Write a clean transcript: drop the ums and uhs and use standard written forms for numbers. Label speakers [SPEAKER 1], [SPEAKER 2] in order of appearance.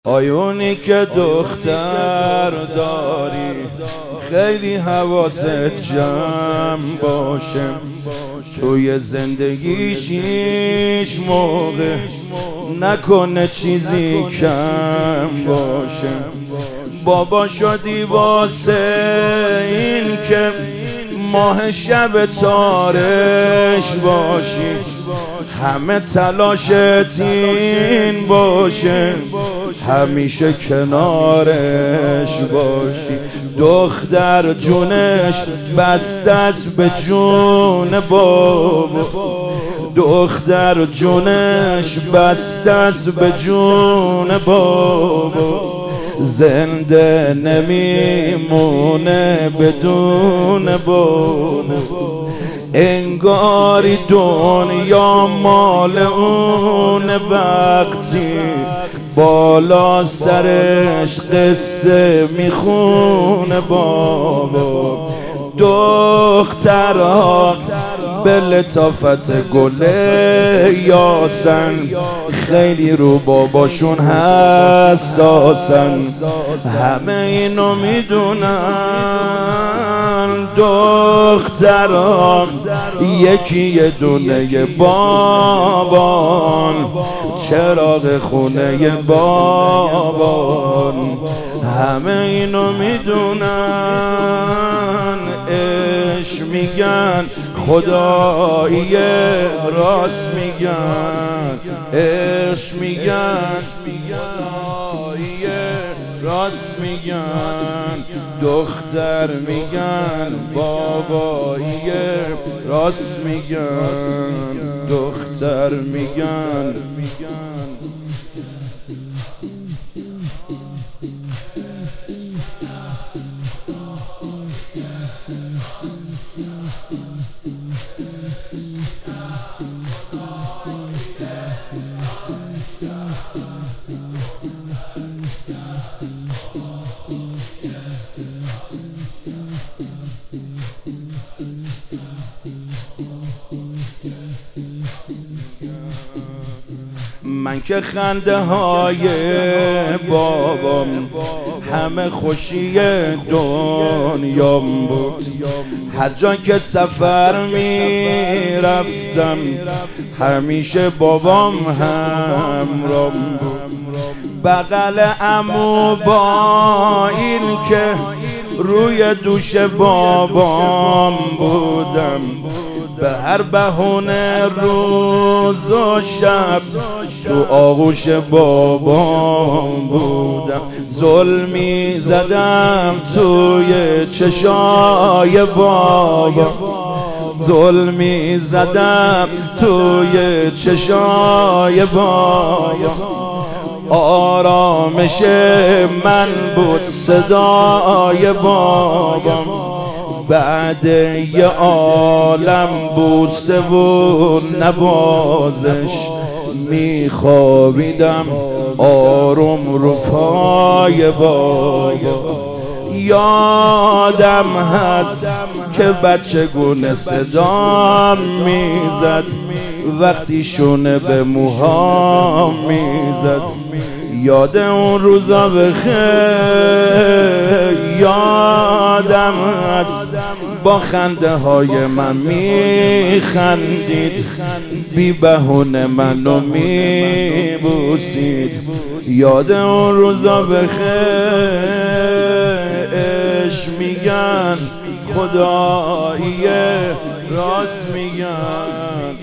[SPEAKER 1] آیونی که دختر داری خیلی حواست جمع باشه، توی زندگیش هیچ موقع نکنه چیزی کم باشه. بابا شدی واسه این که ماه شب تارش باشی، همه تلاشت این باشه همیشه کنارش باشی. دختر جونش بسته است به جون بابا، دختر جونش بسته است به جون بابا، زنده نمیمونه بدون بابا. انگاری دنیا مال اون وقتی بالا سرش قصه میخونه بابا. دخترها به لطافت گل یاسن خیلی رو باباشون حساسن، همه اینو میدونن. دخترها یکی دونه بابان، چراغ خونه بابان، همه اینو میدونن. اش میگن خدایی راست میگن، اش میگن خدایی راست میگن. دختر میگن بابایی راست میگن، دختر میگن. من که خنده های بابام همه خوشی دنیام بود، هر جا که سفر می رفتم همیشه بابام همرام بود. بغل عمو با این که روی دوش بابام بودم، به هر بهونه روز و شب تو آغوش بابام بودم. ظلمی زدم توی چشای بابا، ظلمی زدم توی چشای بابا. آرامش من بود صدای بابام، بعد یه عالم بوسه و نوازش میخوابیدم آروم رو پای بابا. یادم هست که بچگونه صدا میزد وقتی شونه به موهام میزد. یاد اون روزا بخیر، یادم هست با خنده های من میخندید، بی بهونه منو میبوسید. یاد اون روزا بخیر، میگن خدایی راست میگن.